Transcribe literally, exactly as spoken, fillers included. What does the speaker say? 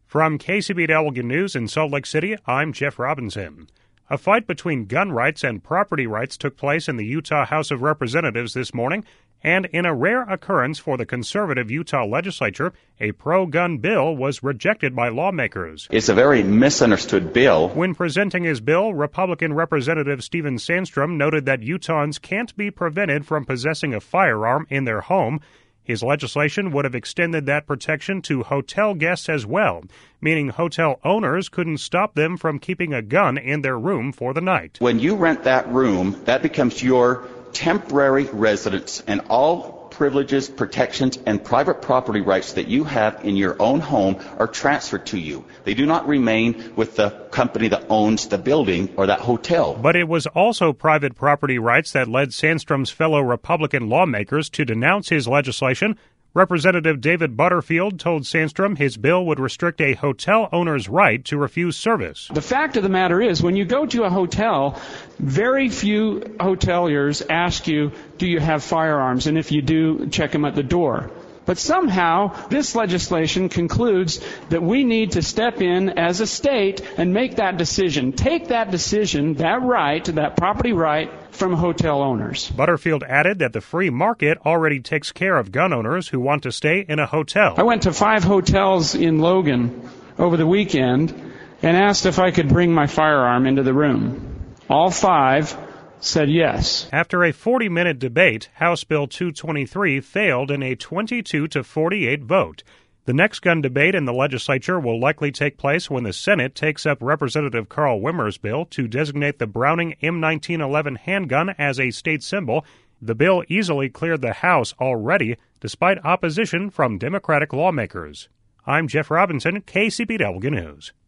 From K C B Elgin News in Salt Lake City, I'm Jeff Robinson. A fight between gun rights and property rights took place in the Utah House of Representatives this morning, and in a rare occurrence for the conservative Utah legislature, a pro-gun bill was rejected by lawmakers. It's a very misunderstood bill. When presenting his bill, Republican Representative Steven Sandstrom noted that Utahns can't be prevented from possessing a firearm in their home. His legislation would have extended that protection to hotel guests as well, meaning hotel owners couldn't stop them from keeping a gun in their room for the night. When you rent that room, that becomes your temporary residence, and all privileges, protections, and private property rights that you have in your own home are transferred to you. They do not remain with the company that owns the building or that hotel. But it was also private property rights that led Sandstrom's fellow Republican lawmakers to denounce his legislation. Representative David Butterfield told Sandstrom his bill would restrict a hotel owner's right to refuse service. The fact of the matter is, when you go to a hotel, very few hoteliers ask you, do you have firearms? And if you do, check them at the door. But somehow, this legislation concludes that we need to step in as a state and make that decision. Take that decision, that right, that property right, from hotel owners. Butterfield added that the free market already takes care of gun owners who want to stay in a hotel. I went to five hotels in Logan over the weekend and asked if I could bring my firearm into the room. All five said yes. After a forty-minute debate, House Bill two twenty-three failed in a twenty-two to forty-eight vote. The next gun debate in the legislature will likely take place when the Senate takes up Representative Carl Wimmer's bill to designate the Browning M nineteen eleven handgun as a state symbol. The bill easily cleared the House already, despite opposition from Democratic lawmakers. I'm Jeff Robinson, K C B Elgin News.